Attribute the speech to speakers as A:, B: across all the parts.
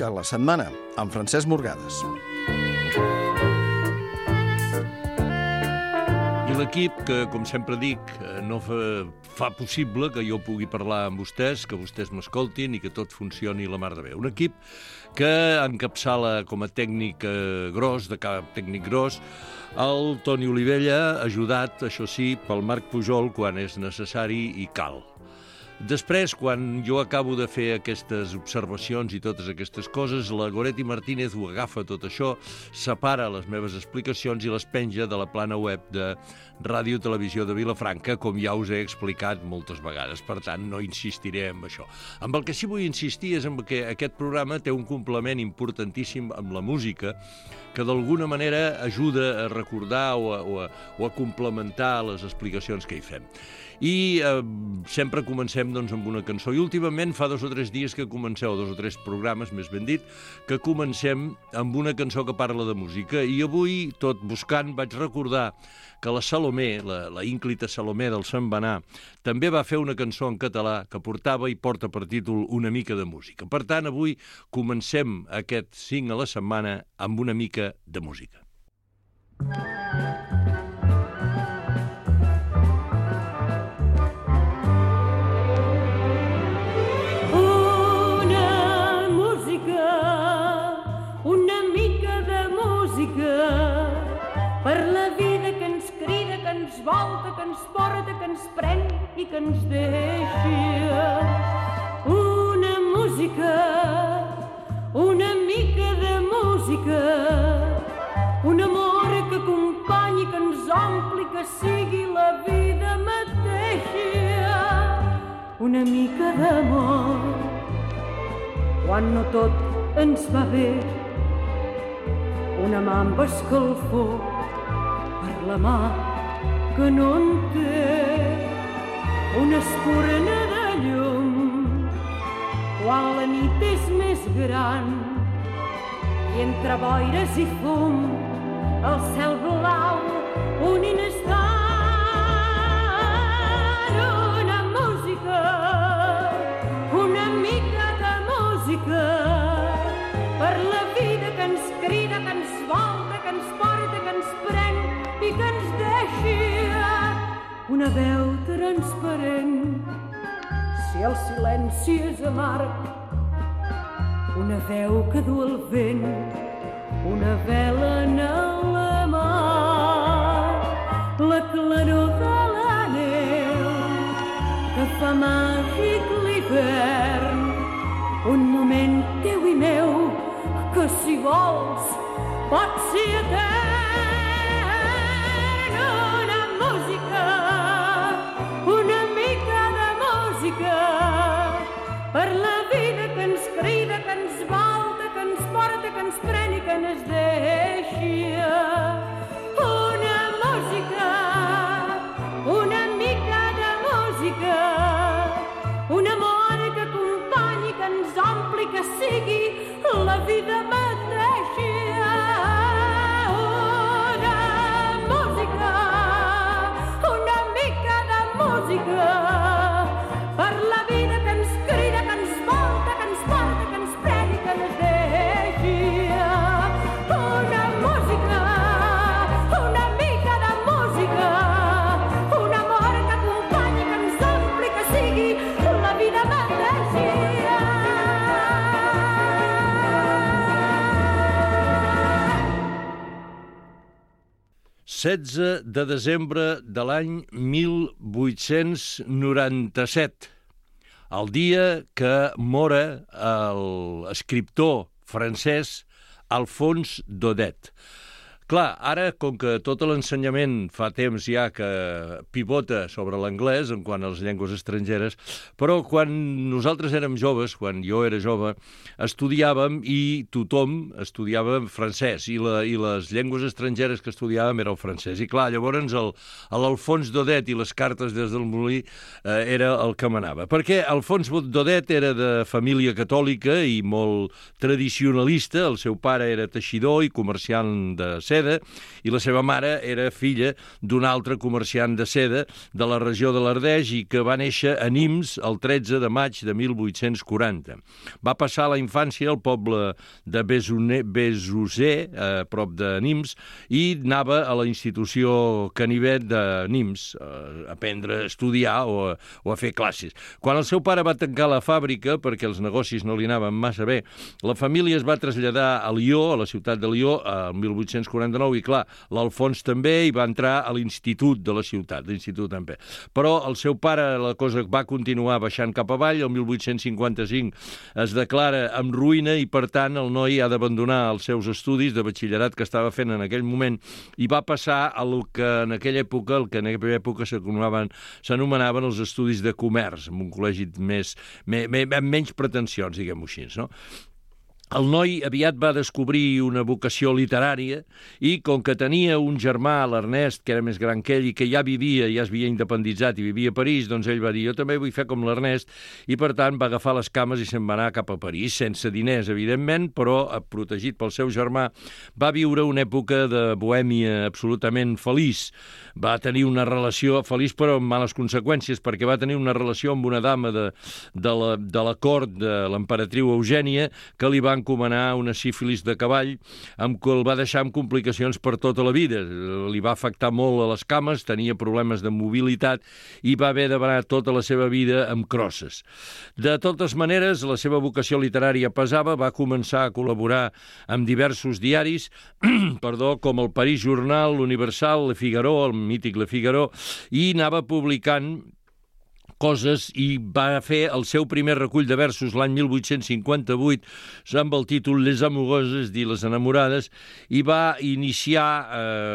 A: Música a la setmana, amb Francesc Morgades.
B: I l'equip que, com sempre dic, no fa possible que jo pugui parlar amb vostès, que vostès m'escoltin i que tot funcioni la mar de bé. Un equip que encapçala com a tècnic gros, de cap tècnic gros, el Toni Olivella, ajudat, això sí, pel Marc Pujol quan és necessari i cal. Després, quan jo acabo de fer aquestes observacions i totes aquestes coses, la Goretti Martínez ho agafa tot això, separa les meves explicacions i les penja de la plana web de Ràdio Televisió de Vilafranca, com ja us he explicat moltes vegades. Per tant, no insistiré en això. Amb el que sí vull insistir és en que aquest programa té un complement importantíssim amb la música, que d'alguna manera ajuda a recordar o a complementar les explicacions que hi fem. I sempre comencem amb una cançó. I últimament fa 2 o 3 dies que comenceu, 2 o 3 programes, més ben dit, que comencem amb una cançó que parla de música. I avui, tot buscant, vaig recordar que la Salomé, la ínclita Salomé del Santbenar, també va fer una cançó en català que portava i porta per títol Una mica de música. Per tant, avui comencem aquest 5 a la setmana amb una mica de música.
C: Per la vida que ens crida, que ens volta, que ens porta, que ens pren i que ens deixa. Una música, una mica de música, un amor que acompanyi, que ens ompli, que sigui la vida mateixa. Una mica d'amor, quan no tot ens va bé, una mà amb escalfor per la mà que no en té, una espurna de llum quan la nit és més gran i entre boires i fum el cel blau un instant. Una música, una mica de música per la vida que ens crida, que ens volta, que ens porta, que ens pren i que ens deixa. Una veu transparent, si el silenci és amarg, una veu que du el vent, una vela en la mà, la claror de la neu que fa màgic l'hivern, un moment teu i meu que si vols pot ser etern. Una música, una mica de música per la vida que ens crida, que ens volta, que ens porta, que ens pren i que ens deixa. Una música, una mica de música, un amor que acompanyi, que ens ompli, que sigui la vida mateixa. Una música, una mica de música per la vida que ens crida, que ens volta, que ens porta, que ens pren i que ens deixa. Una música, una mica de música, un amor que acompanyi, que ens ompli, que sigui la vida mateixa.
B: 16 de desembre de l'any 1897, el dia que mora l'escriptor francès Alphonse Daudet. Clar, ara, com que tot l'ensenyament fa temps ja que pivota sobre l'anglès en quant a les llengües estrangeres, però quan nosaltres érem joves, quan jo era jove, estudiàvem i tothom estudiava francès i les llengües estrangeres que estudiàvem era el francès. I clar, llavors l'Alphonse Daudet i les cartes des del molí era el que manava. Perquè Alphonse Daudet era de família catòlica i molt tradicionalista. El seu pare era teixidor i comerciant de seda, seda, i la seva mare era filla d'un altre comerciant de seda de la regió de l'Ardèche i que va néixer a Nimes el 13 de maig de 1840. Va passar la infància al poble de Bézouzé, a prop de Nimes, i anava a la institució Canivet de Nimes a aprendre a estudiar o a fer classes. Quan el seu pare va tancar la fàbrica, perquè els negocis no li anaven massa bé, la família es va traslladar a Lió, a la ciutat de Lió, el 1849, i clar, l'Alfons també, i va entrar a l'institut de la ciutat, l'institut també. Però el seu pare, la cosa va continuar baixant cap avall, el 1855 es declara en ruïna i, per tant, el noi ha d'abandonar els seus estudis de batxillerat que estava fent en aquell moment i va passar al que en aquella època, s'anomenaven els estudis de comerç, amb un col·legi amb menys pretensions, diguem-ho així, no? El noi aviat va descobrir una vocació literària i, com que tenia un germà, l'Ernest, que era més gran que ell i que ja es havia independitzat i vivia a París, doncs ell va dir, jo també vull fer com l'Ernest, i per tant va agafar les cames i se'n va anar cap a París, sense diners, evidentment, però protegit pel seu germà. Va viure una època de bohèmia absolutament feliç. Va tenir una relació feliç però amb males conseqüències, perquè va tenir una relació amb una dama de la cort de l'emperatriu Eugènia que li va encomanar una sífilis de cavall amb què el va deixar amb complicacions per tota la vida. Li va afectar molt a les cames, tenia problemes de mobilitat i va haver d'anar tota la seva vida amb crosses. De totes maneres, la seva vocació literària pesava, va començar a col·laborar amb diversos diaris, com el París Journal, l'Universal, Le Figaro, el mític Le Figaro, i anava publicant coses i va fer el seu primer recull de versos l'any 1858 amb el títol Les Amoureuses, dir les enamorades, i va iniciar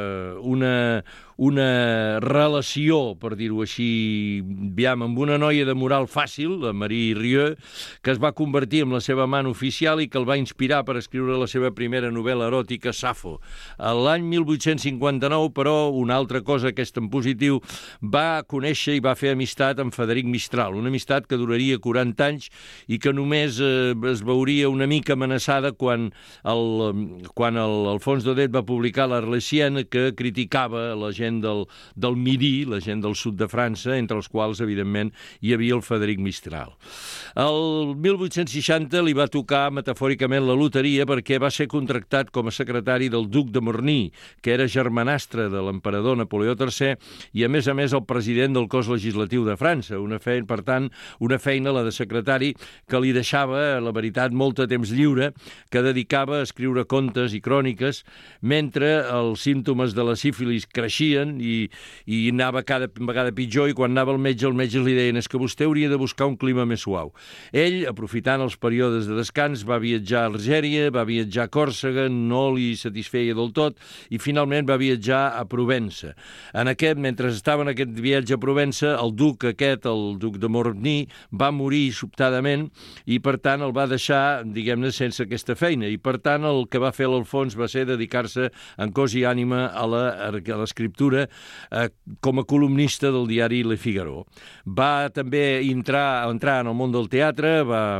B: una relació, per dir-ho així, amb una noia de moral fàcil, la Marie Rieu, que es va convertir en la seva amant oficial i que el va inspirar per escriure la seva primera novel·la eròtica, Safo. L'any 1859, però, una altra cosa, aquesta en positiu, va conèixer i va fer amistat amb Frederic Mistral, una amistat que duraria 40 anys i que només es veuria una mica amenaçada quan Alphonse Daudet va publicar l'Arlésienne, que criticava la gent del Midi, la gent del sud de França, entre els quals, evidentment, hi havia el Frederic Mistral. El 1860 li va tocar metafòricament la loteria perquè va ser contractat com a secretari del duc de Morny, que era germanastre de l'emperador Napoleó III i, a més, el president del cos legislatiu de França. Per tant, una feina, la de secretari, que li deixava, la veritat, molt de temps lliure, que dedicava a escriure contes i cròniques, mentre els símptomes de la sífilis creixien i anava cada vegada pitjor, i quan anava al metge, els metges li deien que vostè hauria de buscar un clima més suau. Ell, aprofitant els períodes de descans, va viatjar a Algèria, va viatjar a Còrsega, no li satisfeia del tot, i finalment va viatjar a Provença. Mentre estava en aquest viatge a Provença, el duc de Morny, va morir sobtadament i, per tant, el va deixar, diguem-ne, sense aquesta feina. I, per tant, el que va fer l'Alfons va ser dedicar-se en cos i ànima a l'escriptura com a columnista del diari Le Figaro. Va també entrar en el món del teatre, va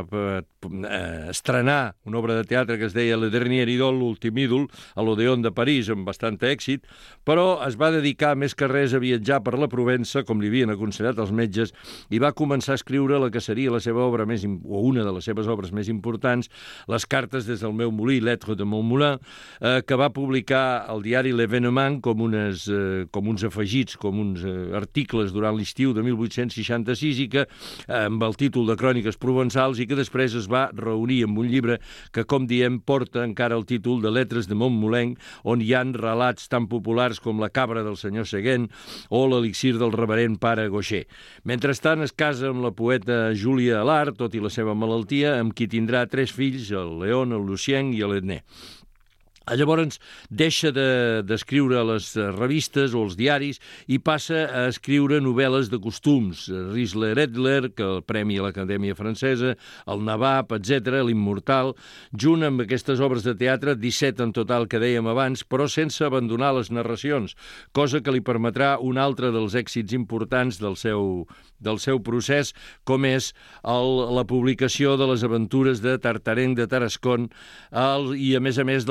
B: estrenar una obra de teatre que es deia Le Dernier Idole, l'últim ídol, a l'Odéon de París, amb bastant èxit, però es va dedicar més que res a viatjar per la Provença, com li havien aconsellat els metges, i va començar a escriure la que seria la seva obra una de les seves obres més importants, Les cartes des del meu molí, Lettres de mon moulin, que va publicar al diari L'Événement com uns afegits, com uns articles durant l'estiu de 1866 i que, amb el títol de Cròniques provençals, i que després es va reunir amb un llibre que, com diem, porta encara el títol de Lettres de Montmoulin, on hi ha relats tan populars com La cabra del senyor Seguin o L'elixir del reverend pare Gaucher. Mentrestant, es casa amb la poeta Júlia Alard, tot i la seva malaltia, amb qui tindrà 3 fills, el Léon, el Lucien i l'Edné. Llavors deixa d'escriure a les revistes o als diaris i passa a escriure novel·les de costums. Risler Edler, que el premi a l'Acadèmia Francesa, el Nabab, etc., l'Immortal, junt amb aquestes obres de teatre, 17 en total que dèiem abans, però sense abandonar les narracions, cosa que li permetrà un altre dels èxits importants del seu procés, com és la publicació de les aventures de Tartarenc de Tarascon i, a més dels contes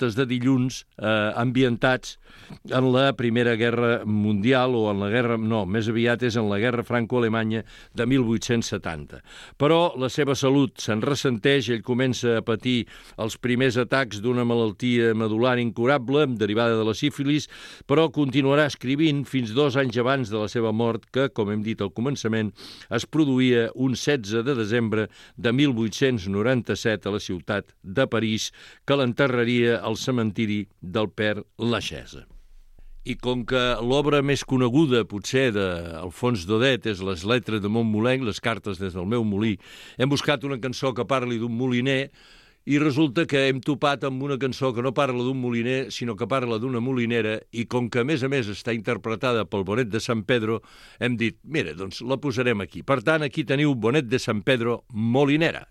B: contes de dilluns ambientats en la Primera Guerra Mundial o en la guerra... No, més aviat és en la Guerra Franco-Alemanya de 1870. Però la seva salut se'n ressenteix, ell comença a patir els primers atacs d'una malaltia medular incurable derivada de la sífilis, però continuarà escrivint fins 2 anys abans de la seva mort, que, com hem dit al començament, es produïa un 16 de desembre de 1897 a la ciutat de París, que l'enterraria al cementiri del Père Lachaise. I com que l'obra més coneguda, potser, d'Alphonse Daudet és Les lletres de Montmolenc, les cartes des del meu molí, hem buscat una cançó que parli d'un moliner i resulta que hem topat amb una cançó que no parla d'un moliner, sinó que parla d'una molinera, i com que, a més està interpretada pel Bonet de San Pedro, hem dit, mira, doncs la posarem aquí. Per tant, aquí teniu Bonet de San Pedro, molinera.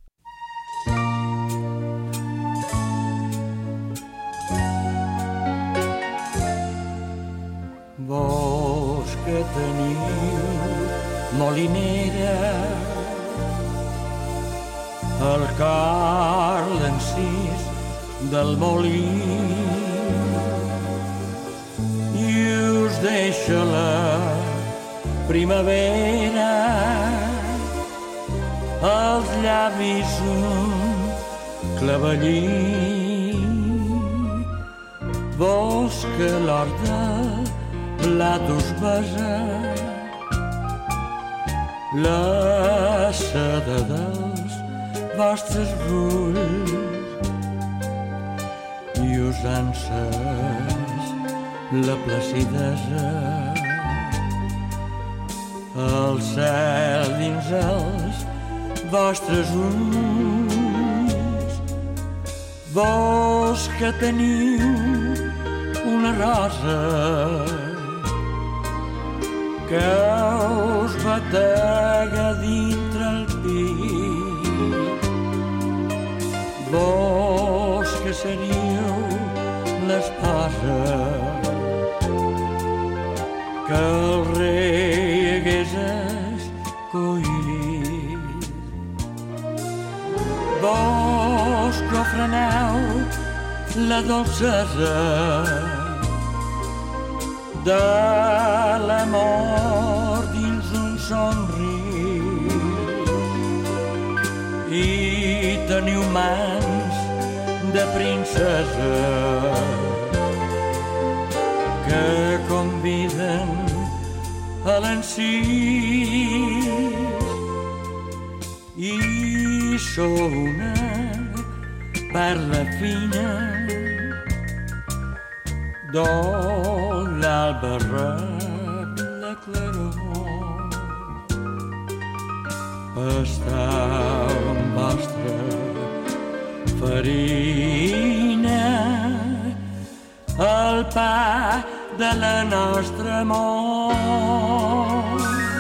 D: Vos que teniu molinera, el Carl d'encís del molí, i us deixa la primavera als llavis un clavellí. Vos que l'horta blat us besa, la seda dels vostres ulls i us ha encès la placidesa, el cel dins els vostres ulls. Vos que teniu una rosa que us batega dintre el pit, vos que seríeu l'esposa que el rei hagués escollit, vos que ofreneu la dolcesa de l'amor dins un somriure i teniu mans de princesa que conviden a l'encís, i sou una perla fina d'on l'alba rep la claror. Està en vostra farina el pa de la nostra amor.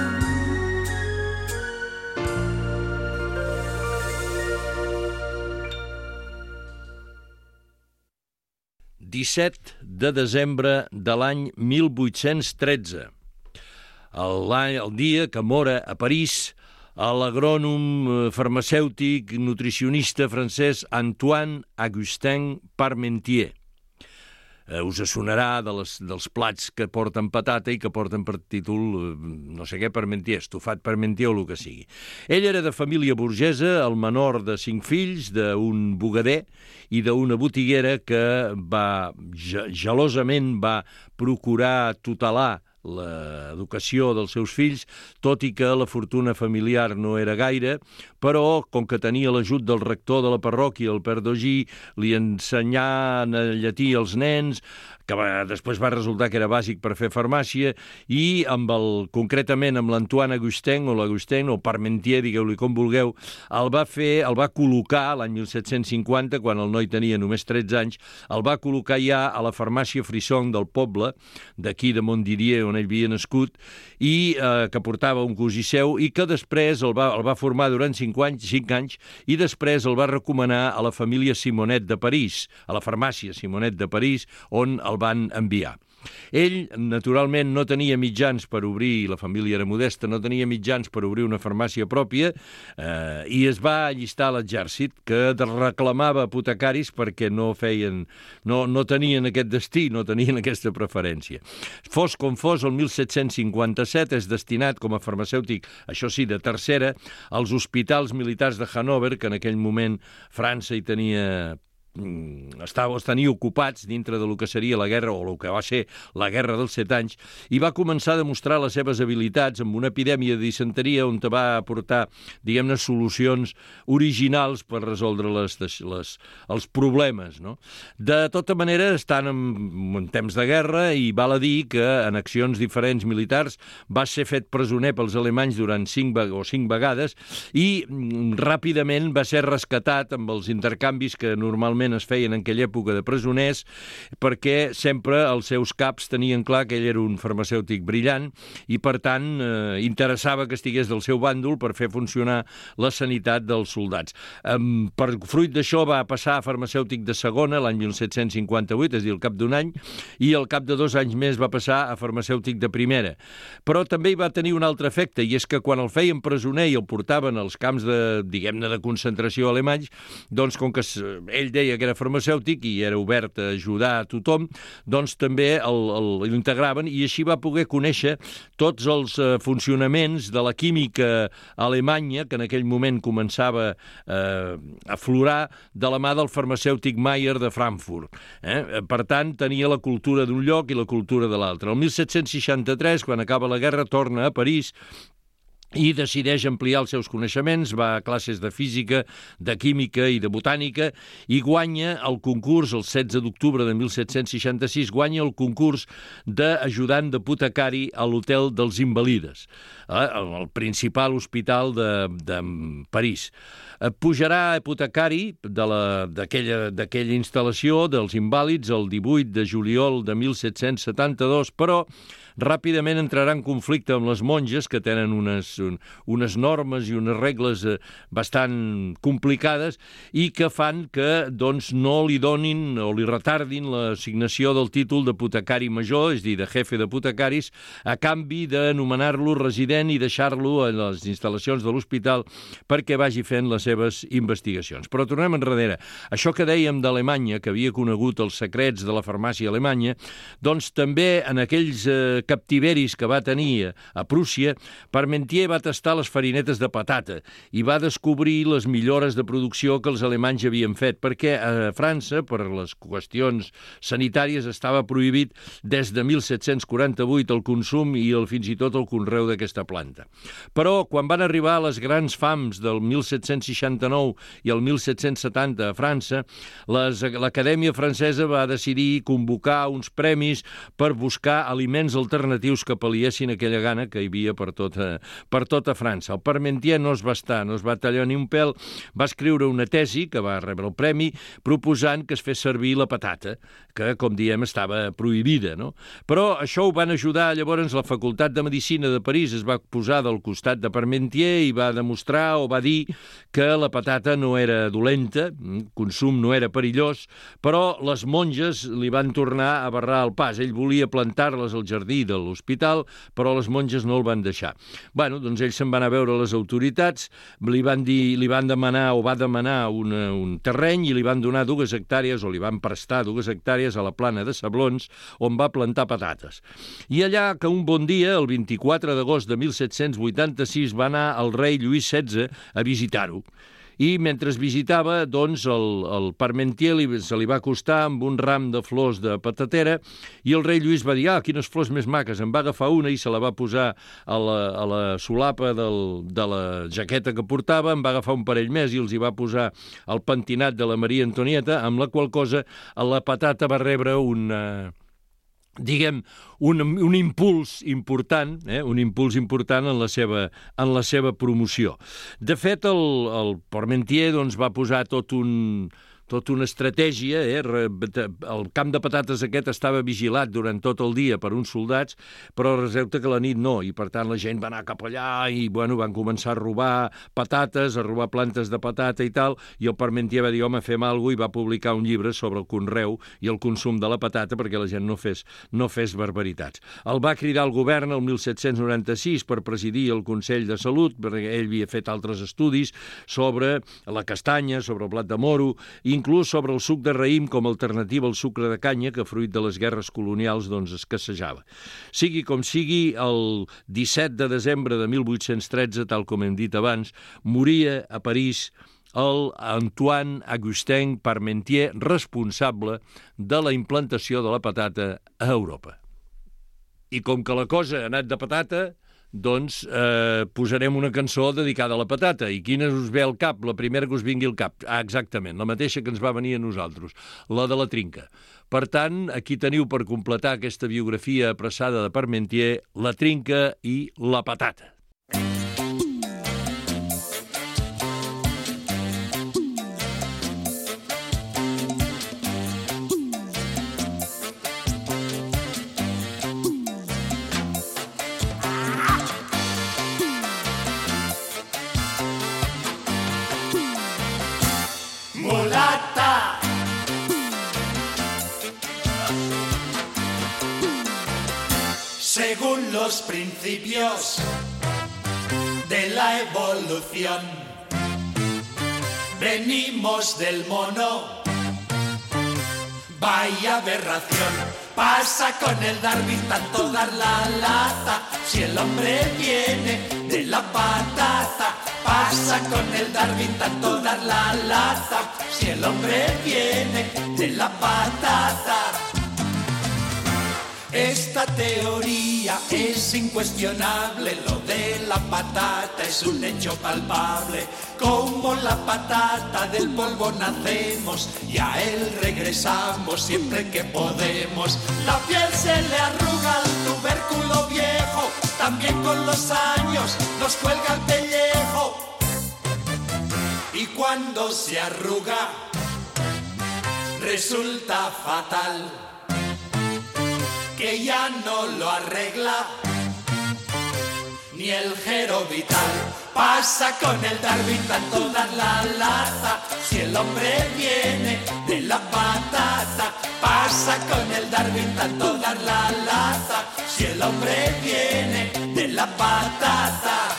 B: 17 de desembre de l'any 1813, el dia que mora a París l'agrònom farmacèutic nutricionista francès Antoine Augustin Parmentier. Us sonarà dels plats que porten patata i que porten per títol no sé què, Parmentier, estofat Parmentier o el que sigui. Ell era de família burgesa, el menor de 5 fills, d'un bugader i d'una botiguera que gelosament va procurar tutelar l'educació dels seus fills, tot i que la fortuna familiar no era gaire, però com que tenia l'ajut del rector de la parròquia, el Père Dogí, li ensenyà llatí als nens, que després va resultar que era bàsic per fer farmàcia, i concretament amb l'Antoine Augustin, o Parmentier, digueu-li com vulgueu, el va col·locar l'any 1750, quan el noi tenia només 13 anys, el va col·locar ja a la farmàcia Frisson del poble, d'aquí de Montdidier, on ell havia nascut, i que portava un cosí seu, i que després el va formar durant 5 anys, i després el va recomanar a la família Simonet de París, a la farmàcia Simonet de París, on el van enviar. Ell, naturalment, no tenia mitjans per obrir, la família era modesta, no tenia mitjans per obrir una farmàcia pròpia i es va allistar a l'exèrcit, que reclamava apotecaris perquè no tenien aquest destí, no tenien aquesta preferència. Fos com fos, el 1757 és destinat com a farmacèutic, això sí, de tercera, als hospitals militars de Hannover, que en aquell moment França hi tenia els tenia ocupats dintre del que seria la guerra, o el que va ser la Guerra dels 7 anys, i va començar a demostrar les seves habilitats amb una epidèmia de disenteria on va aportar, diguem-ne, solucions originals per resoldre els problemes, no? De tota manera, estan en temps de guerra i val a dir que en accions diferents militars va ser fet presoner pels alemanys durant 5 vegades i ràpidament va ser rescatat amb els intercanvis que normalment es feien en aquella època de presoners, perquè sempre els seus caps tenien clar que ell era un farmacèutic brillant i, per tant, interessava que estigués del seu bàndol per fer funcionar la sanitat dels soldats. Per fruit d'això va passar a farmacèutic de segona l'any 1758, és a dir, al cap d'un any, i al cap de 2 anys més va passar a farmacèutic de primera. Però també hi va tenir un altre efecte, i és que quan el feien presoner i el portaven als camps diguem-ne, de concentració alemanys, doncs com que ell deia que era farmacèutic i era obert a ajudar a tothom, doncs també l'integraven i així va poder conèixer tots els funcionaments de la química alemanya, que en aquell moment començava a aflorar de la mà del farmacèutic Mayer de Frankfurt. Per tant, tenia la cultura d'un lloc i la cultura de l'altre. El 1763, quan acaba la guerra, torna a París i decideix ampliar els seus coneixements, va a classes de física, de química i de botànica, i guanya el concurs, el 16 d'octubre de 1766, guanya el concurs d'ajudant d'apotecari a l'Hotel dels Invalides, el principal hospital de París. Pujarà a apotecari d'aquella instal·lació dels invàlids el 18 de juliol de 1772, però ràpidament entrarà en conflicte amb les monges, que tenen unes normes i unes regles bastant complicades i que fan que doncs, no li donin o li retardin l'assignació del títol d'apotecari major, és a dir, de jefe d'apotecaris, a canvi d'anomenar-lo resident i deixar-lo a les instal·lacions de l'hospital perquè vagi fent les seves investigacions. Però tornem enrere. Això que dèiem d'Alemanya, que havia conegut els secrets de la farmàcia alemanya, doncs també en aquells captiveris que va tenir a Prússia, Parmentier va tastar les farinetes de patata i va descobrir les millores de producció que els alemanys havien fet, perquè a França, per les qüestions sanitàries, estava prohibit des de 1748 el consum i fins i tot el conreu d'aquesta planta. Però quan van arribar les grans fams del 1769 i el 1770 a França, l'Acadèmia Francesa va decidir convocar uns premis per buscar aliments alternatius que pal·liessin aquella gana que hi havia per tota França. El Parmentier no es va tallar ni un pèl, va escriure una tesi que va rebre el premi proposant que es fes servir la patata, que, com diem, estava prohibida, no? Però això ho van ajudar. Llavors la Facultat de Medicina de París es va posar del costat de Parmentier i va demostrar o va dir que la patata no era dolenta, el consum no era perillós, però les monges li van tornar a barrar el pas. Ell volia plantar-les al jardí de l'hospital, però les monges no el van deixar. Doncs ells se'n van a veure les autoritats, li van demanar un terreny i li van donar 2 hectàrees, o li van prestar 2 hectàrees a la plana de Sablons, on va plantar patates. I allà que un bon dia, el 24 d'agost de 1786, va anar el rei Lluís XVI a visitar-ho. I mentre es visitava, doncs, el Parmentier se li va acostar amb un ram de flors de patatera i el rei Lluís va dir, quines flors més maques, en va agafar una i se la va posar a la solapa de la jaqueta que portava, en va agafar un parell més i els hi va posar el pentinat de la Maria Antonieta, amb la qual cosa la patata va rebre un impuls important, en la seva promoció. De fet, el Parmentier va posar tot un tota una estratègia, el camp de patates aquest estava vigilat durant tot el dia per uns soldats, però resulta que la nit no, i per tant la gent va anar cap allà i bueno, van començar a robar patates, a robar plantes de patata i tal, i el Parmentier va dir, home, fem alguna cosa, i va publicar un llibre sobre el conreu i el consum de la patata perquè la gent no fes barbaritats. El va cridar el govern el 1796 per presidir el Consell de Salut, perquè ell havia fet altres estudis sobre la castanya, sobre el blat de moro, inclús sobre el suc de raïm com a alternativa al sucre de canya que, fruit de les guerres colonials, doncs escassejava. Sigui com sigui, el 17 de desembre de 1813, tal com hem dit abans, moria a París el Antoine Augustin Parmentier, responsable de la implantació de la patata a Europa. I com que la cosa ha anat de patata, doncs posarem una cançó dedicada a la patata. I quina us ve al cap? La primera que us vingui al cap. Ah, exactament, la mateixa que ens va venir a nosaltres, la de la trinca. Per tant, aquí teniu per completar aquesta biografia apressada de Parmentier, la trinca i la patata.
E: Según los principios de la evolución, venimos del mono. Vaya aberración, pasa con el Darwin tanto dar la lata. Si el hombre viene de la patata, pasa con el Darwin tanto dar la lata. Si el hombre viene de la patata. Esta teoría es incuestionable, lo de la patata es un hecho palpable. Como la patata del polvo nacemos y a él regresamos siempre que podemos. La piel se le arruga al tubérculo viejo, también con los años nos cuelga el pellejo. Y cuando se arruga resulta fatal, que ya no lo arregla ni el Gero Vital. Pasa con el Darwin tanto dar la lata. Si el hombre viene de la patata, pasa con el Darwin tanto dar la lata. Si el hombre viene de la patata.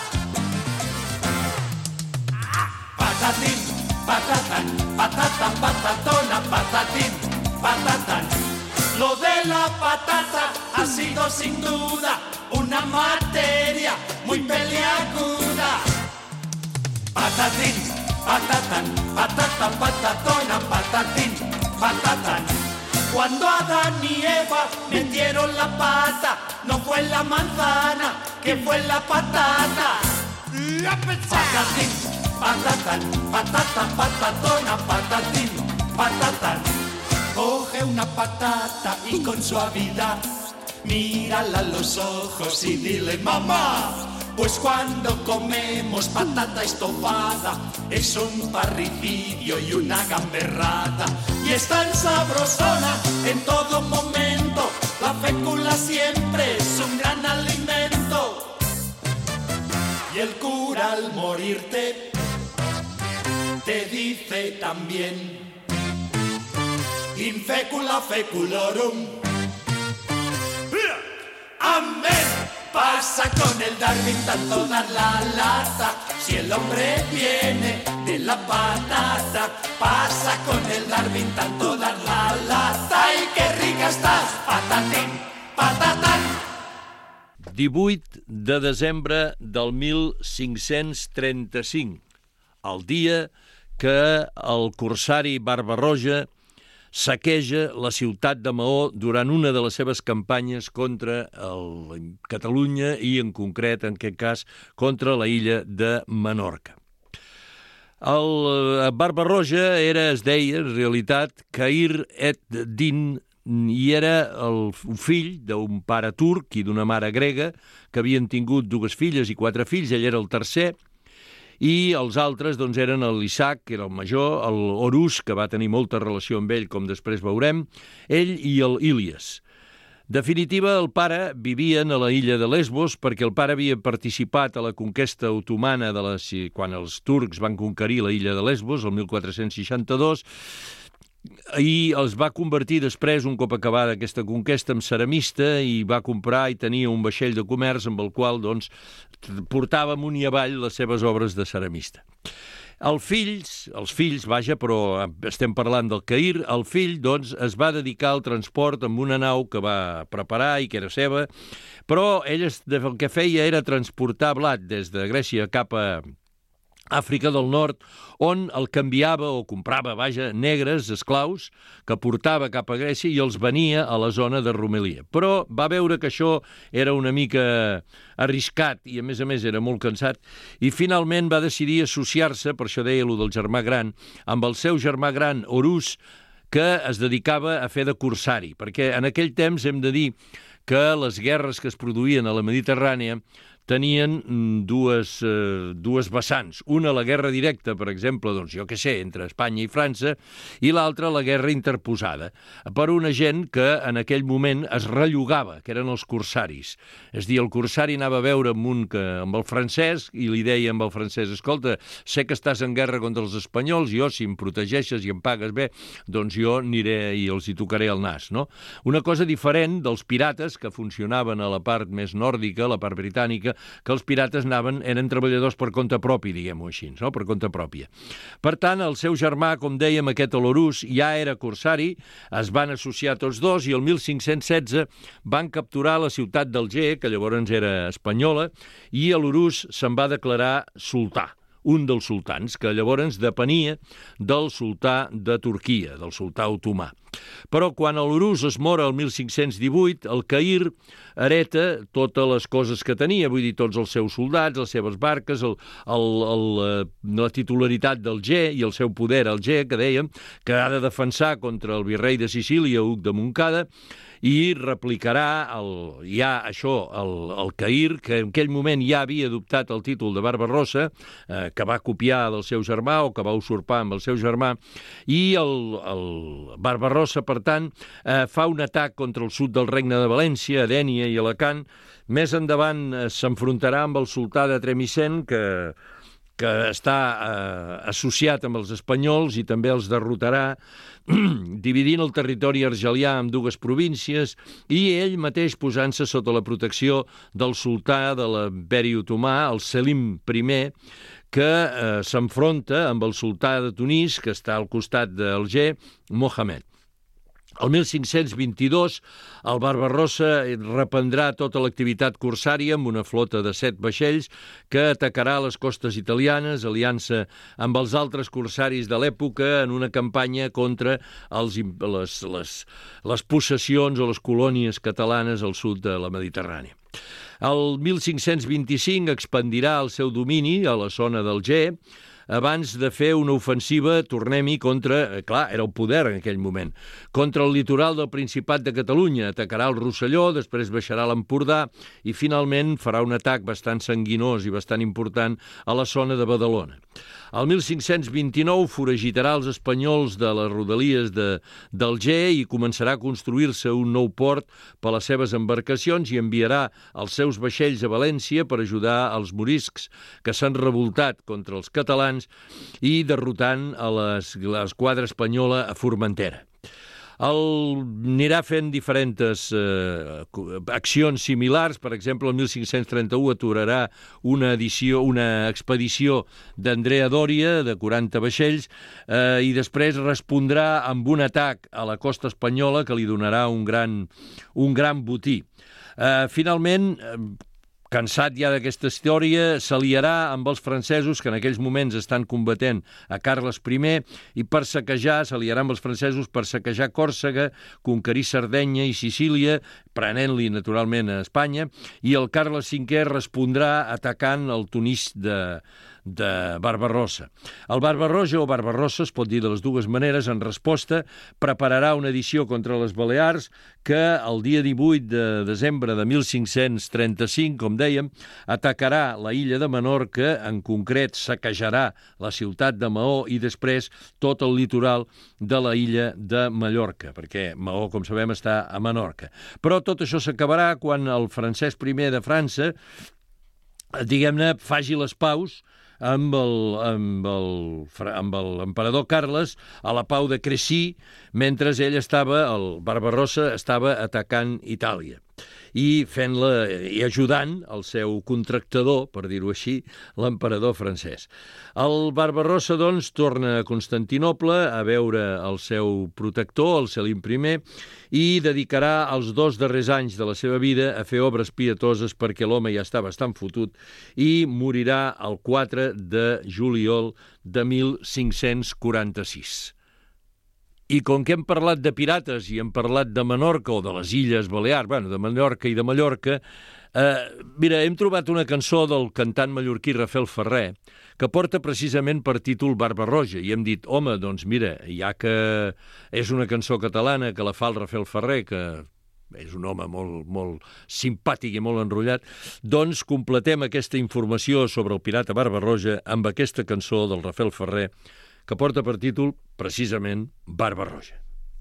E: Patatín, patatán, patatán, patatona, patatín, patatán. Lo de la patata ha sido sin duda una materia muy peliaguda. Patatín, patatán, patatán, patatona, patatín, patatán. Cuando Adán y Eva metieron la pata, no fue la manzana, que fue la patata. Patatín, patatán, patatán, patatona, patatín, patatán. Coge una patata y con suavidad mírala a los ojos y dile mamá. Pues cuando comemos patata estofada es un parricidio y una gamberrada. Y es tan sabrosona en todo momento, la fécula siempre es un gran alimento. Y el cura al morirte te dice también: in fecula feculorum. Amén. Pasa con el Darwin tanto dar la lata. Si el hombre viene de la patata, pasa con el Darwin tanto dar la lata. ¡Ay, qué rica estàs, patatín, patatán!
B: 18 de desembre del 1535, el dia que el corsari Barba-roja saqueja la ciutat de Maó durant una de les seves campanyes contra Catalunya i, en concret, en aquest cas, contra la illa de Menorca. El Barba-roja es deia, en realitat, Cair ed-Din, i era el fill d'un pare turc i d'una mare grega que havien tingut 2 filles i 4 fills, ell era el tercer, i els altres doncs, eren l'Isaac, que era el major, l'Horus, que va tenir molta relació amb ell, com després veurem, ell i l'Ílies. Definitiva, el pare vivien a la illa de Lesbos perquè el pare havia participat a la conquesta otomana quan els turcs van conquerir la illa de Lesbos, el 1462, i els va convertir després, un cop acabada aquesta conquesta, en ceramista i va comprar i tenia un vaixell de comerç amb el qual doncs, portava amunt i avall les seves obres de ceramista. Els fills, però estem parlant del Cair, el fill doncs, es va dedicar al transport amb una nau que va preparar i que era seva, però ell el que feia era transportar blat des de Grècia cap a Àfrica del Nord, on el canviava o comprava, negres, esclaus, que portava cap a Grècia i els venia a la zona de Romelia. Però va veure que això era una mica arriscat i, a més era molt cansat, i finalment va decidir associar-se, per això deia allò del germà gran, amb el seu germà gran, Horus, que es dedicava a fer de corsari, perquè en aquell temps hem de dir que les guerres que es produïen a la Mediterrània tenien dues vessants. Una, la guerra directa, per exemple, doncs jo què sé, entre Espanya i França, i l'altra, la guerra interposada, per una gent que en aquell moment es rellogava, que eren els corsaris. És a dir, el corsari anava a veure amb el francès i li deia amb el francès: escolta, sé que estàs en guerra contra els espanyols, jo, si em protegeixes i em pagues bé, doncs jo aniré i els hi tocaré el nas, no? Una cosa diferent dels pirates que funcionaven a la part més nòrdica, la part britànica, que els pirates eren treballadors per compte propi, diguem-ho així, no? Per compte pròpia. Per tant, el seu germà, com dèiem, aquest Horus, ja era corsari, es van associar tots dos i el 1516 van capturar la ciutat d'Alger, que llavors era espanyola, i l'Horus se'n va declarar sultà, un dels sultans, que llavors depenia del sultà de Turquia, del sultà otomà. Però quan l'Horus es mor el 1518, el Cair hereta totes les coses que tenia, vull dir, tots els seus soldats, les seves barques, la titularitat d'Alger i el seu poder a Alger, que dèiem, que ha de defensar contra el virrei de Sicília, Hug de Montcada, i replicarà el Cair, que en aquell moment ja havia adoptat el títol de Barbarossa, que va copiar del seu germà o que va usurpar amb el seu germà, i el Barbarossa, per tant, fa un atac contra el sud del regne de València, a Dénia i Alacant. Més endavant s'enfrontarà amb el sultà de Tremisen, que està associat amb els espanyols i també els derrotarà, dividint el territori argelià en dues províncies i ell mateix posant-se sota la protecció del sultà de l'Imperi Otomà, el Selim I, que s'enfronta amb el sultà de Tunís, que està al costat d'Alger, Mohamed. El 1522, el Barbarossa reprendrà tota l'activitat corsària amb una flota de 7 vaixells que atacarà les costes italianes, aliança amb els altres corsaris de l'època en una campanya contra les possessions o les colònies catalanes al sud de la Mediterrània. El 1525 expandirà el seu domini a la zona d'Alger, abans de fer una ofensiva, tornem-hi, contra, clar, era el poder en aquell moment, contra el litoral del Principat de Catalunya. Atacarà el Rosselló, després baixarà l'Empordà i finalment farà un atac bastant sanguinós i bastant important a la zona de Badalona. El 1529 foragitarà els espanyols de les rodalies d'Alger i començarà a construir-se un nou port per a les seves embarcacions i enviarà els seus vaixells a València per ajudar els moriscs que s'han revoltat contra els catalans i derrotant a l'esquadra espanyola a Formentera. Anirà fent diferents accions similars. Per exemple, el 1531 aturarà una expedició d'Andrea Doria de 40 vaixells i després respondrà amb un atac a la costa espanyola que li donarà un gran botí. Finalment, cansat ja d'aquesta història, s'aliarà amb els francesos, que en aquells moments estan combatent a Carles I, i s'aliarà amb els francesos per saquejar Còrsega, conquerir Sardenya i Sicília, prenent-li naturalment a Espanya, i el Carles V respondrà atacant el Tunís de Barbarossa. El Barbaroja o Barbarossa, es pot dir de les dues maneres, en resposta prepararà una edició contra les Balears que el dia 18 de desembre de 1535, com dèiem, atacarà la illa de Menorca, en concret saquejarà la ciutat de Maó i després tot el litoral de la illa de Mallorca, perquè Maó, com sabem, està a Menorca. Però tot això s'acabarà quan el Francesc I de França, diguem-ne, faci les paus amb l'emperador Carles a la pau de Crecy, mentre ell el Barbarossa, estava atacant Itàlia i ajudant el seu contractador, per dir-ho així, l'emperador francès. El Barbarossa, doncs, torna a Constantinoble a veure el seu protector, el Selim I, i dedicarà els 2 darrers anys de la seva vida a fer obres pietoses perquè l'home ja està bastant fotut i morirà el 4 de juliol de 1546. I com que hem parlat de pirates i hem parlat de Menorca o de les Illes Balears, de Mallorca i de Mallorca, mira, hem trobat una cançó del cantant mallorquí Rafael Ferrer que porta precisament per títol Barbarroja i hem dit, home, doncs mira, ja que és una cançó catalana que la fa el Rafael Ferrer, que és un home molt simpàtic i molt enrotllat, doncs completem aquesta informació sobre el pirata Barbarroja amb aquesta cançó del Rafael Ferrer que porta per títol, precisament, Barbarroja.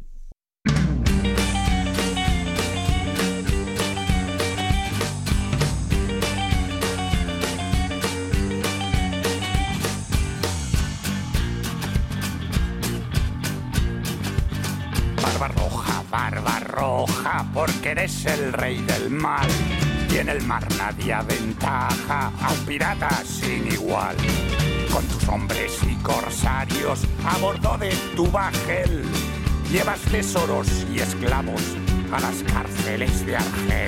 F: Barbarroja, Barbarroja, porque eres el rey del mar y en el mar nadie aventaja a un pirata sin igual. Con tus hombres y corsarios a bordo de tu bajel llevas tesoros y esclavos a las cárceles de Argel.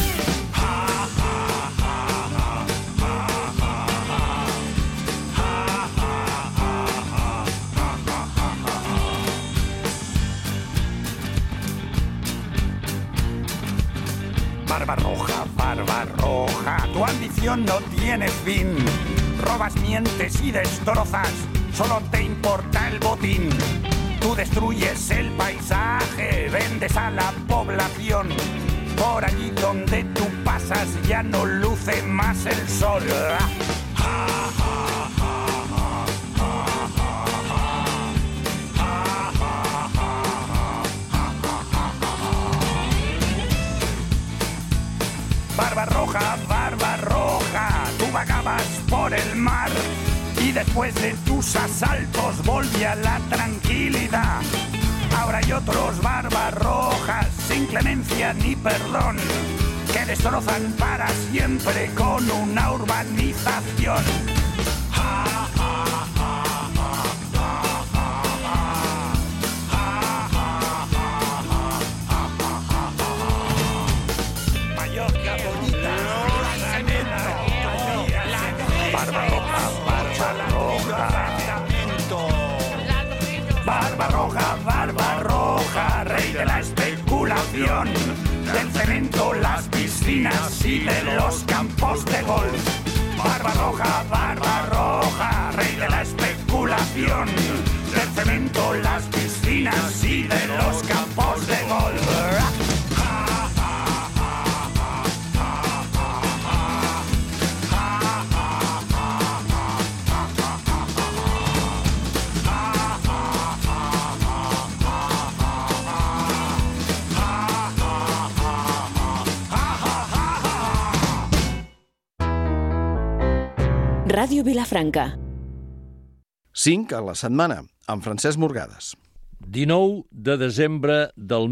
F: Barbarroja, Barbarroja, tu ambición no tiene fin. Robas, mientes y destrozas, solo te importa el botín. Tú destruyes el paisaje, vendes a la población. Por allí donde tú pasas ya no luce más el sol. Barbarroja, Barbarroja, tú vagabas por el mar y después de tus asaltos volvía la tranquilidad. Ahora hay otros Barbarrojas sin clemencia ni perdón que destrozan para siempre con una urbanización. Barbarroja, Barbarroja, rey de la especulación, del cemento, las piscinas y de los campos de golf. Barbarroja, Barbarroja, rey de la especulación, del cemento, las piscinas y de los campos de golf.
G: Ràdio Vilafranca.
A: 5 a la setmana, amb Francesc Morgades.
B: 19 de desembre del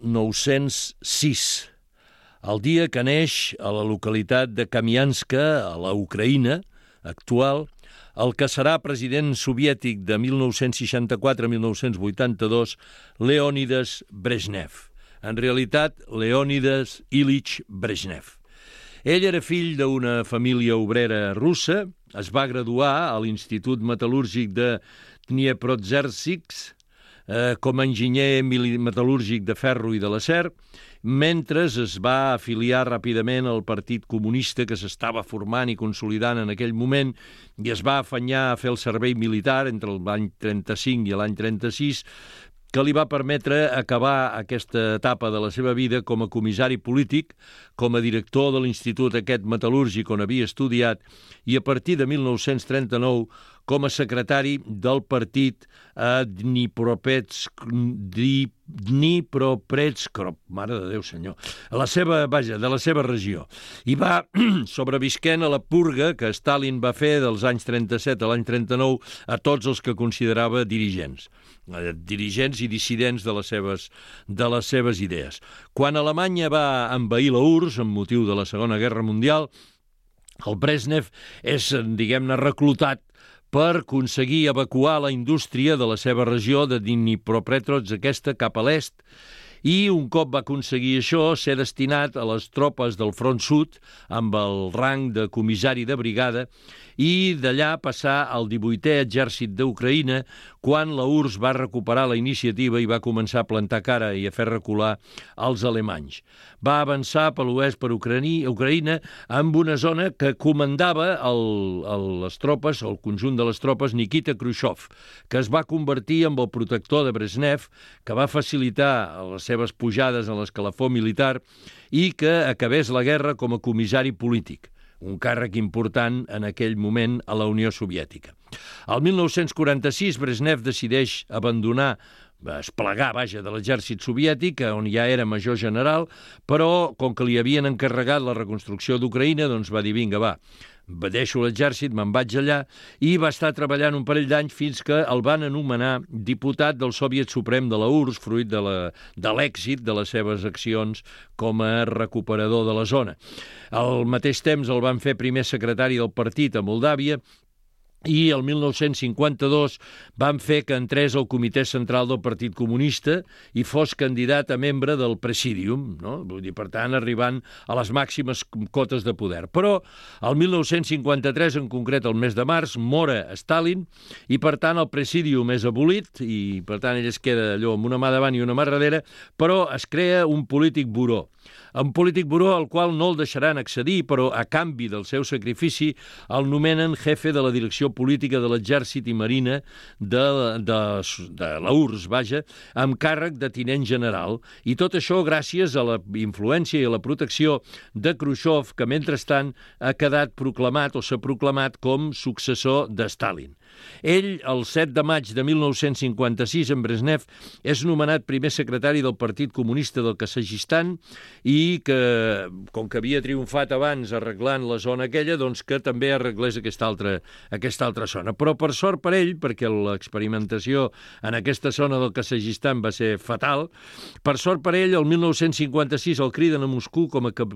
B: 1906, el dia que neix a la localitat de Kamianska, a la Ucraïna actual, el que serà president soviètic de 1964 a 1982, Leònides Brezhnev. En realitat, Leònides Ilyich Brezhnev. Ell era fill d'una família obrera russa, es va graduar a l'Institut Metal·lúrgic de Dnieprodzersk, com a enginyer metal·lúrgic de ferro i de l'acer, mentre es va afiliar ràpidament al Partit Comunista que s'estava formant i consolidant en aquell moment i es va afanyar a fer el servei militar entre l'any 35 i l'any 36, que li va permetre acabar aquesta etapa de la seva vida com a comissari polític, com a director de l'institut aquest metal·lúrgic on havia estudiat i a partir de 1939 com a secretari del partit a Dnipropetrovsk, mare de Déu senyor, de la seva regió. I va sobrevisquent a la purga que Stalin va fer dels anys 37 a l'any 39 a tots els que considerava dirigents i dissidents de les seves idees. Quan Alemanya va envair la URSS amb motiu de la Segona Guerra Mundial, el Brezhnev és, diguem-ne, reclutat per aconseguir evacuar la indústria de la seva regió de Dnipropetrovsk, aquesta cap a l'est, i un cop va aconseguir això, ser destinat a les tropes del Front Sud amb el rang de comissari de brigada i d'allà passar al 18è exèrcit d'Ucraïna quan la URSS va recuperar la iniciativa i va començar a plantar cara i a fer recular els alemanys. Va avançar per l'oest per Ucraïna amb una zona que comandava les tropes, el conjunt de les tropes, Nikita Khrushchev, que es va convertir en el protector de Brezhnev, que va facilitar les seves pujades a l'escalafó militar i que acabés la guerra com a comissari polític, un càrrec important en aquell moment a la Unió Soviètica. El 1946 Brezhnev decideix abandonar, esplegar, de l'exèrcit soviètic, on ja era major general, però com que li havien encarregat la reconstrucció d'Ucraïna, doncs va dir, vinga, va, deixo l'exèrcit, me'n vaig allà, i va estar treballant un parell d'anys fins que el van anomenar diputat del Soviet Suprem de la URSS, fruit de l'èxit de les seves accions com a recuperador de la zona. Al mateix temps el van fer primer secretari del partit a Moldàvia i el 1952 van fer que entrés al Comitè Central del Partit Comunista i fos candidat a membre del Presidium, no? Vull dir, per tant, arribant a les màximes cotes de poder. Però el 1953, en concret el mes de març, mora Stalin i, per tant, el Presidium és abolit i, per tant, ell es queda allò amb una mà davant i una mà darrere, però es crea un polític buró. Un polític buró al qual no el deixaran accedir, però a canvi del seu sacrifici el nomenen jefe de la direcció política de l'exèrcit i marina de la URSS, amb càrrec de tinent general. I tot això gràcies a la influència i a la protecció de Khrushchev, que mentrestant ha quedat proclamat o s'ha proclamat com successor de Stalin. Ell, el 7 de maig de 1956, en Brezhnev, és nomenat primer secretari del Partit Comunista del Kazakhstan i que, com que havia triomfat abans arreglant la zona aquella, doncs que també arreglés aquesta altra zona. Però per sort per ell, perquè l'experimentació en aquesta zona del Kazakhstan va ser fatal, per sort per ell, el 1956 el criden a Moscou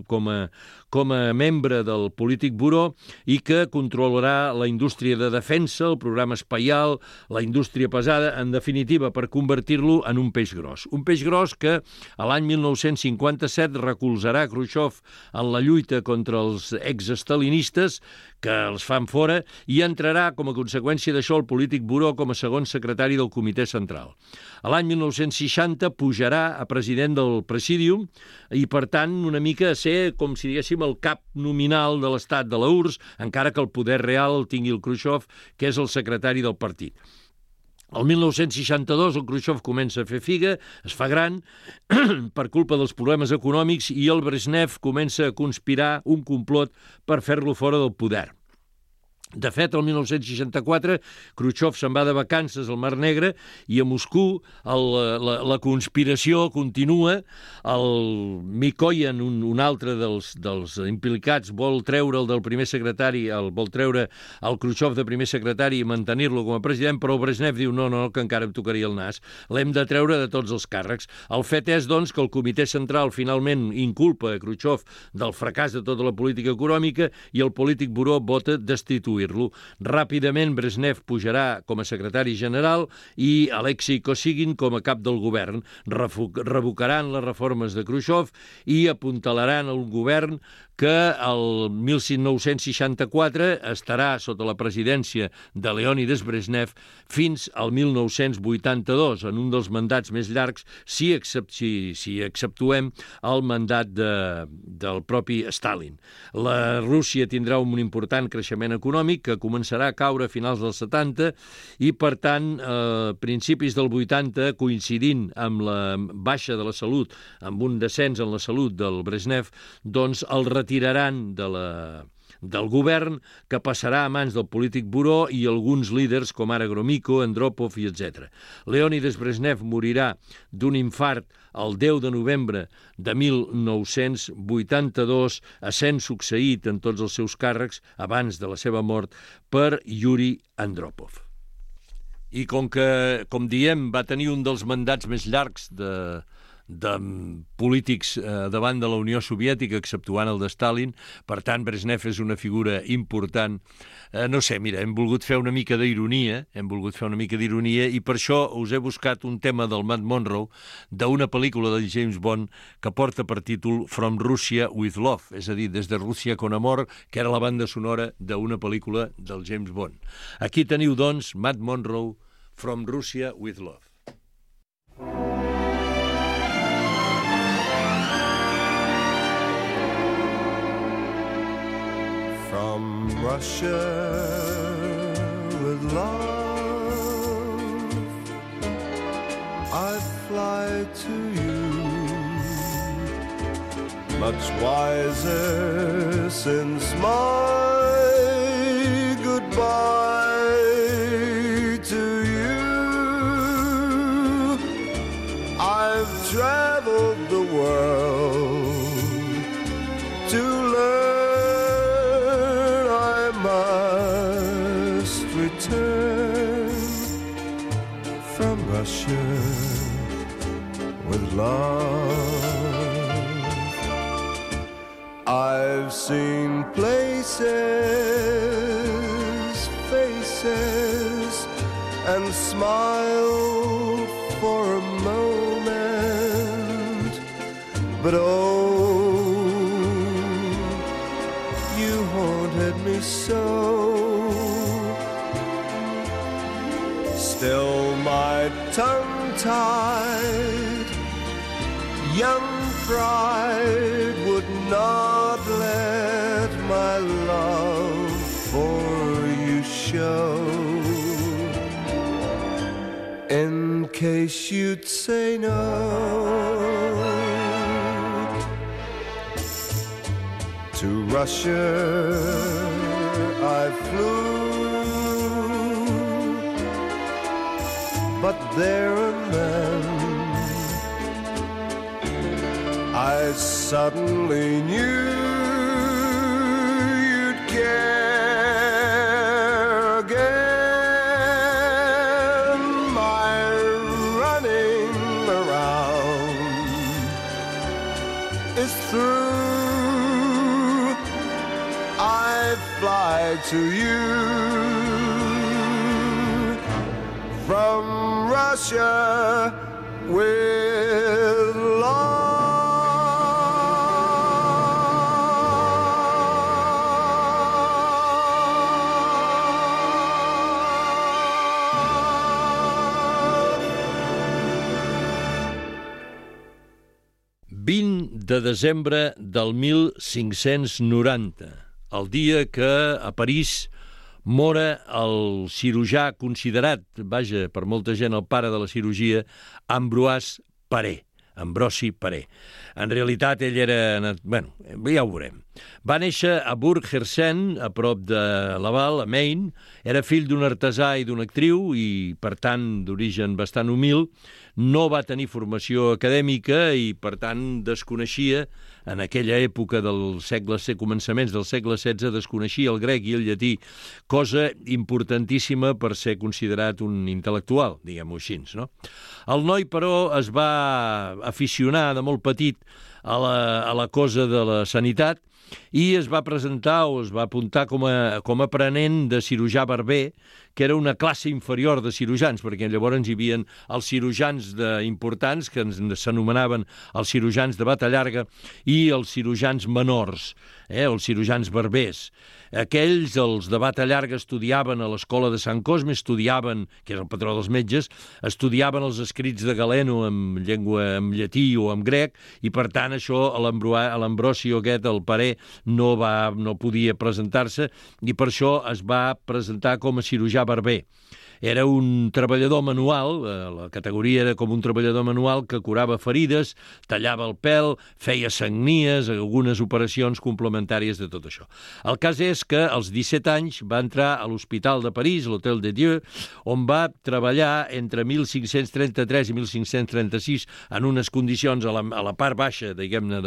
B: com a membre del polític buró i que controlarà la indústria de defensa, el programa espaial, la indústria pesada, en definitiva, per convertir-lo en un peix gros. Un peix gros que a l'any 1957 recolzarà Khrushchev en la lluita contra els exstalinistes, que els fan fora, i entrarà com a conseqüència d'això el polític buró com a segon secretari del Comitè Central. A l'any 1960 pujarà a president del Presidium i, per tant, una mica a ser, com si diguéssim, el cap nominal de l'estat de la URSS, encara que el poder real el tingui el Khrushchev, que és el secretari del partit. El 1962 el Khrushchev comença a fer figa, es fa gran per culpa dels problemes econòmics i el Brezhnev comença a conspirar un complot per fer-lo fora del poder. De fet, el 1964, Khrushchev se'n va de vacances al Mar Negre i a Moscou la conspiració continua. El Mikoyan, un altre dels implicats, vol treure'l del primer secretari, vol treure el Khrushchev de primer secretari i mantenir-lo com a president, però el Brezhnev diu no, que encara em tocaria el nas, l'hem de treure de tots els càrrecs. El fet és, doncs, que el Comitè Central finalment inculpa a Khrushchev del fracàs de tota la política econòmica i el polític buró vota destituir-lo. Ràpidament Brezhnev pujarà com a secretari general i Alexei Kosygin com a cap del govern. Revocaran les reformes de Khrushchev i apuntalaran el govern que el 1964 estarà sota la presidència de Leonides Brezhnev fins al 1982, en un dels mandats més llargs, si exceptuem el mandat del propi Stalin. La Rússia tindrà un important creixement econòmic que començarà a caure a finals dels 70 i, per tant, a principis del 80, coincidint amb la baixa de la salut, amb un descens en la salut del Brezhnev, doncs el retiraran del govern, que passarà a mans del polític buró i alguns líders com ara Gromyko, Andropov i etc. Leonides Brezhnev morirà d'un infart el 10 de novembre de 1982, essent succeït en tots els seus càrrecs, abans de la seva mort, per Yuri Andropov. I com diem, va tenir un dels mandats més llargs de polítics davant de la Unió Soviètica, exceptuant el de Stalin. Per tant, Brezhnev és una figura important. No sé, mira, hem volgut fer una mica d'ironia, i per això us he buscat un tema del Matt Monro, d'una pel·lícula del James Bond que porta per títol From Russia with Love, és a dir, Des de Rússia con amor, que era la banda sonora d'una pel·lícula del James Bond. Aquí teniu, doncs, Matt Monro, From Russia with Love.
G: From Russia with love, I fly to you, much wiser since my goodbye to you. I've traveled the world to learn must return from Russia with love. I've seen places, faces, and smiled for a moment, but you haunted me so. Still my tongue-tied young pride would not let my love for you show, in case you'd say no. To Russia I flew, but there and then I suddenly knew you'd care again. My running around is through. I fly to you from Russia with love.
B: De desembre del 1590, el dia que a París mora el cirurgià considerat, vaja, per molta gent el pare de la cirurgia, Ambroise Paré. Ambrosi Paré. En realitat ell era... Bueno, ja ho veurem. Va néixer a Bourg-Hersent, a prop de Laval, a Maine. Era fill d'un artesà i d'una actriu i, per tant, d'origen bastant humil. No va tenir formació acadèmica i, per tant, desconeixia, en aquella època començaments del segle XVI, desconeixia el grec i el llatí, cosa importantíssima per ser considerat un intel·lectual, diguem-ho així, no? El noi, però, es va aficionar de molt petit a la cosa de la sanitat i es va presentar o es va apuntar com a aprenent de cirurgià barber, que era una classe inferior de cirurgians, perquè llavors hi havia els cirurgians importants, que s'anomenaven els cirurgians de bata llarga, i els cirurgians menors, els cirurgians barbers. Aquells, els de bata llarga, estudiaven a l'escola de Sant Cosme, estudiaven, que era el patró dels metges, estudiaven els escrits de Galeno en llatí o en grec, i per tant això l'Ambrosio aquest, el parer, no podia presentar-se, i per això es va presentar com a cirurgià barber. Era un treballador manual, la categoria era com un treballador manual que curava ferides, tallava el pèl, feia sagnies, algunes operacions complementàries de tot això. El cas és que als 17 anys va entrar a l'Hospital de París, l'Hôtel de Dieu, on va treballar entre 1533 i 1536 en unes condicions a la part baixa, diguem-ne,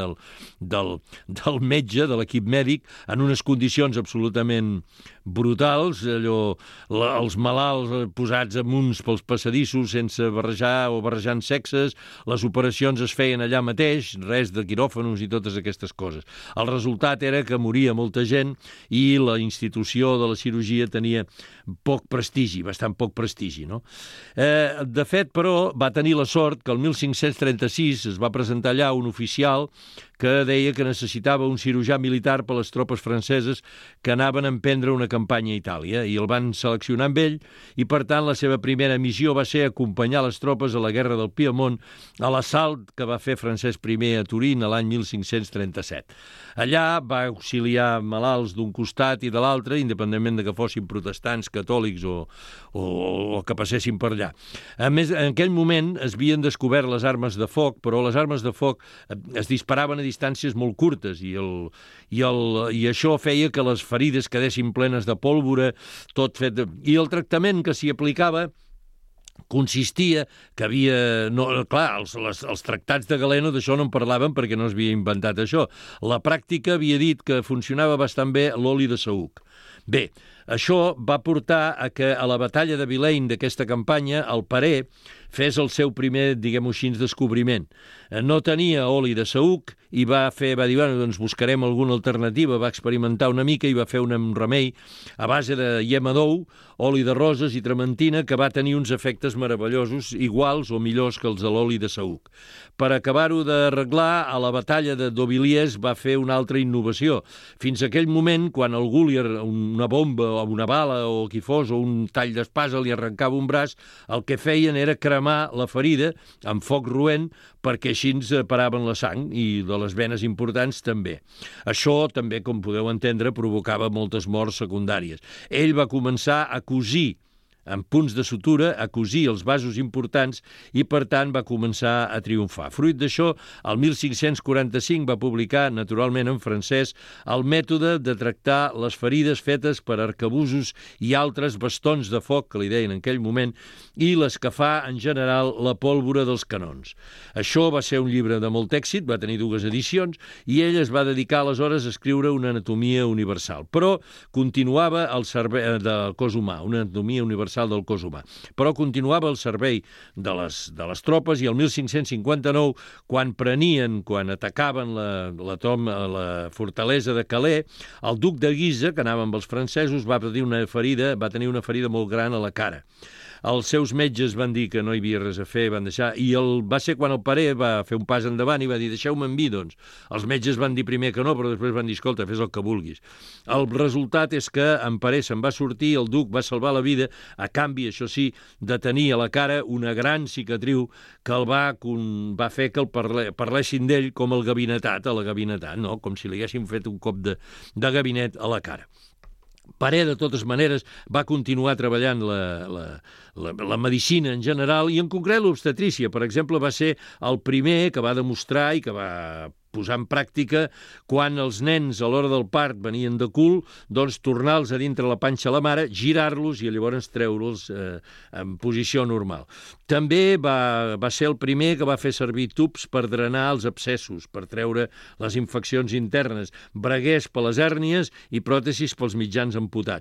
B: del metge, de l'equip mèdic, en unes condicions absolutament brutals, els malalts posats amunts pels passadissos sense barrejar o barrejant sexes, les operacions es feien allà mateix, res de quiròfanos i totes aquestes coses. El resultat era que moria molta gent i la institució de la cirurgia tenia poc prestigi, bastant poc prestigi, no? De fet, però, va tenir la sort que el 1536 es va presentar allà un oficial que deia que necessitava un cirurgià militar per a les tropes franceses que anaven a emprendre una campanya a Itàlia, i el van seleccionar amb ell, i per tant la seva primera missió va ser acompanyar les tropes a la guerra del Piemont, a l'assalt que va fer Francesc I a Turín l'any 1537. Allà va auxiliar malalts d'un costat i de l'altre, independentment de que fossin protestants, catòlics o que passessin per allà. A més, en aquell moment es havien descobert les armes de foc, però les armes de foc es disparaven a distàncies molt curtes i això feia que les ferides quedessin plenes de pólvora, tot fet... I el tractament que s'hi aplicava consistia que havia... Clar, els tractats de Galeno d'això no en parlaven perquè no s'havia inventat això. La pràctica havia dit que funcionava bastant bé l'oli de saüc. Bé, això va portar a que a la batalla de Vilaine d'aquesta campanya el parer fes el seu primer, diguem-ho així, descobriment. No tenia oli de saüc i va dir, bueno, doncs buscarem alguna alternativa, va experimentar una mica i va fer un remei a base de iema d'ou, oli de roses i trementina que va tenir uns efectes meravellosos, iguals o millors que els de l'oli de saüc. Per acabar-ho d'arreglar, a la batalla de Daubiliers va fer una altra innovació. Fins a aquell moment, quan algú una bomba o una bala o qui fos, o un tall d'espasa li arrencava un braç, el que feien era cremar la ferida amb foc roent perquè així ens paraven la sang i de les venes importants també. Això també, com podeu entendre, provocava moltes morts secundàries. Ell va començar a cosir amb punts de sutura, a cosir els vasos importants i, per tant, va començar a triomfar. Fruit d'això, el 1545 va publicar, naturalment en francès, el mètode de tractar les ferides fetes per arcabusos i altres bastons de foc, que li deien en aquell moment, i l'escafar, en general, la pólvora dels canons. Això va ser un llibre de molt èxit, va tenir 2 edicions, i ell es va dedicar aleshores a escriure una anatomia universal. Però continuava el servei del cos humà, una anatomia universal del cos humà. Però continuava el servei de les tropes i el 1559, quan atacaven la fortalesa de Calais, el duc de Guisa, que anava amb els francesos, va tenir una ferida molt gran a la cara. Els seus metges van dir que no hi havia res a fer, van deixar, i va ser quan el parer va fer un pas endavant i va dir, deixeu-me amb mi, doncs. Els metges van dir primer que no, però després van dir, escolta, fes el que vulguis. El resultat és que en parer se'n va sortir, el duc va salvar la vida, a canvi, això sí, de tenir a la cara una gran cicatriu que el va fer que parlessin d'ell com el gabinetat, no? Com si li haguessin fet un cop de gabinet a la cara. Paré, de totes maneres, va continuar treballant la medicina en general i en concret l'obstetrícia. Per exemple, va ser el primer que va demostrar i que va posar en pràctica quan els nens a l'hora del part venien de cul, doncs tornar-los a dintre la panxa a la mare, girar-los i llavors treure'ls en posició normal. També va ser el primer que va fer servir tubs per drenar els abscessos, per treure les infeccions internes, braguers per les hèrnies i pròtesis pels mitjans amputats.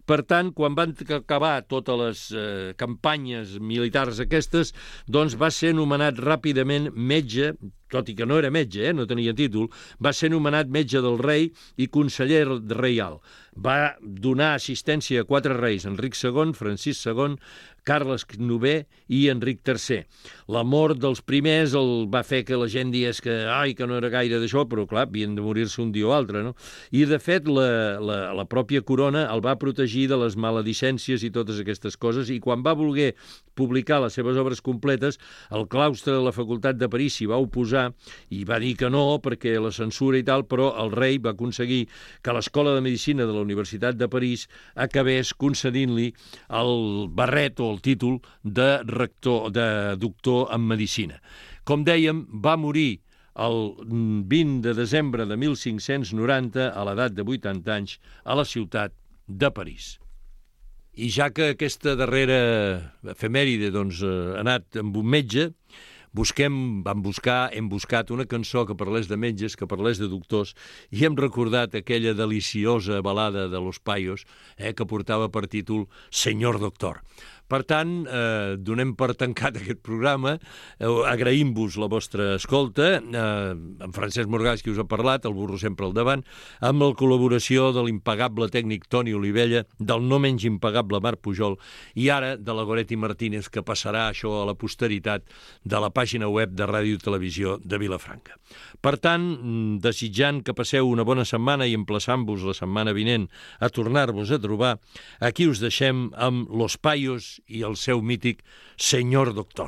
B: per tant, quan van acabar totes les campanyes militars aquestes, doncs va ser nomenat ràpidament metge, tot i que no era metge, no tenia títol, va ser nomenat metge del rei i conseller reial. Va donar assistència a 4 reis, Enric II, Francisc II, Carles IX i Enric III. La mort dels primers el va fer que la gent digués que no era gaire d'això, però clar, havien de morir-se un dia o altre, no? I de fet la pròpia corona el va protegir de les maledicències i totes aquestes coses, i quan va voler publicar les seves obres completes, el claustre de la Facultat de París s'hi va oposar i va dir que no, perquè la censura i tal, però el rei va aconseguir que l'Escola de Medicina de la Universitat de París acabés concedint-li el barret o el títol de rector, de doctor en medicina. Com dèiem, va morir el 20 de desembre de 1590 a l'edat de 80 anys a la ciutat de París. I ja que aquesta darrera efemèride ha anat amb un metge, hem buscat una cançó que parlés de metges, que parlés de doctors, i hem recordat aquella deliciosa balada de Los Payos que portava per títol Senyor Doctor. Per tant, donem per tancat aquest programa, agraïm-vos la vostra escolta, en Francesc Morgades, qui us ha parlat, el burro sempre al davant, amb la col·laboració de l'impagable tècnic Toni Olivella, del no menys impagable Marc Pujol, i ara de la Goretti Martínez, que passarà això a la posteritat de la pàgina web de Ràdio i Televisió de Vilafranca. Per tant, desitjant que passeu una bona setmana i emplaçant-vos la setmana vinent a tornar-vos a trobar, aquí us deixem amb Los Payos i el seu mític Senyor Doctor.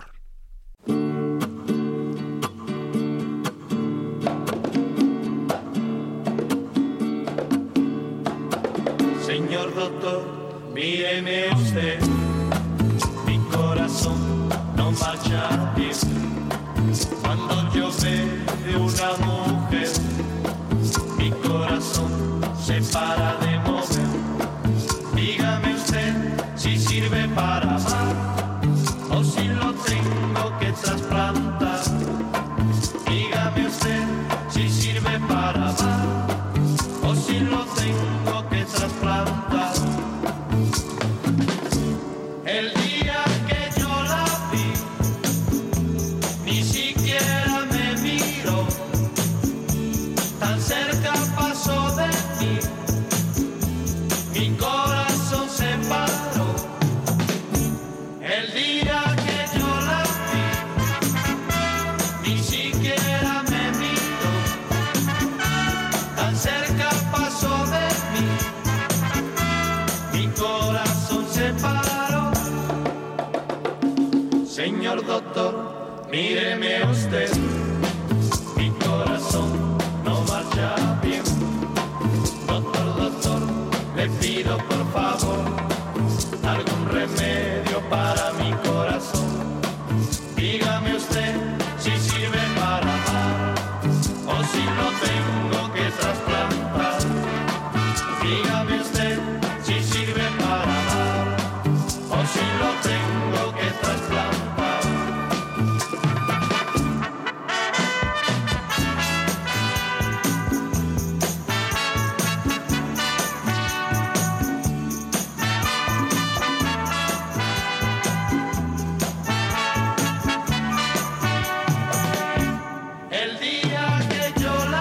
E: Señor doctor, míreme usted, mi corazón no marcha bien. Cuando yo veo una mujer, mi corazón se para de mover. Dígame usted si sirve para amar o si lo tengo que trasplantar. Dígame usted si sirve para amar o si lo tengo que trasplantar. El día que yo la vi, ni siquiera me miró, tan cerca pasó de mí, mi corazón se paró. El día que yo la vi, ni siquiera me miró, tan cerca pasó de mí, mi corazón se paró. Señor doctor, míreme usted, mi corazón no marcha bien. Doctor, doctor, le pido por favor algún remedio para mi corazón. Dígame usted si sirve para amar o si lo tengo que trasplantar. Dígame usted si sirve para amar o si lo tengo que trasplantar. El día que yo la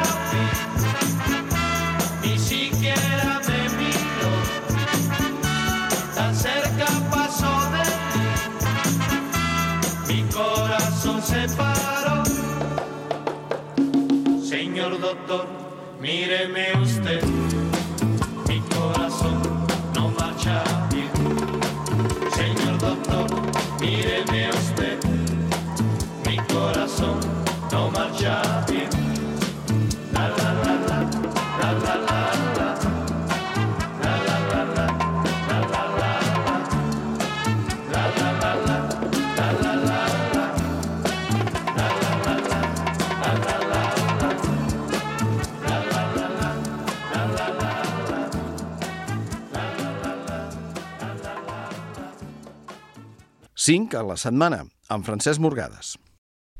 E: vi, ni siquiera me miró, tan cerca pasó de mí, mi corazón se paró. Señor doctor, míreme usted, mi corazón no marcha bien. Señor doctor, míreme usted, mi corazón no marcha bien. La la la la, la la la la, la la la la, la la la la, la la la la, la la la la, la la la la, la la la la, la la la la, la la la la.
A: 5 a la setmana, amb Francesc Morgades.